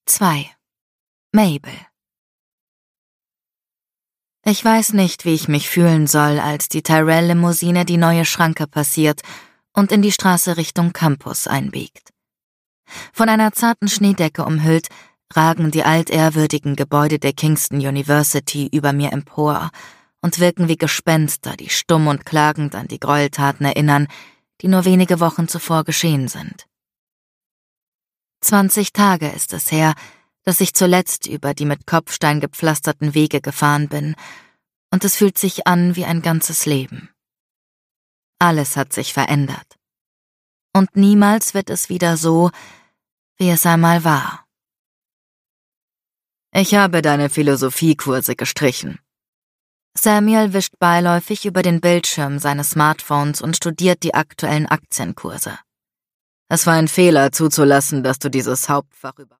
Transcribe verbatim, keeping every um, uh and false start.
zwei. Mabel. Ich weiß nicht, wie ich mich fühlen soll, als die Tyrell-Limousine die neue Schranke passiert und in die Straße Richtung Campus einbiegt. Von einer zarten Schneedecke umhüllt, ragen die altehrwürdigen Gebäude der Kingston University über mir empor und wirken wie Gespenster, die stumm und klagend an die Gräueltaten erinnern, die nur wenige Wochen zuvor geschehen sind. Zwanzig Tage ist es her, dass ich zuletzt über die mit Kopfstein gepflasterten Wege gefahren bin, und es fühlt sich an wie ein ganzes Leben. Alles hat sich verändert. Und niemals wird es wieder so, wie es einmal war. Ich habe deine Philosophiekurse gestrichen. Samuel wischt beiläufig über den Bildschirm seines Smartphones und studiert die aktuellen Aktienkurse. Es war ein Fehler zuzulassen, dass du dieses Hauptfach über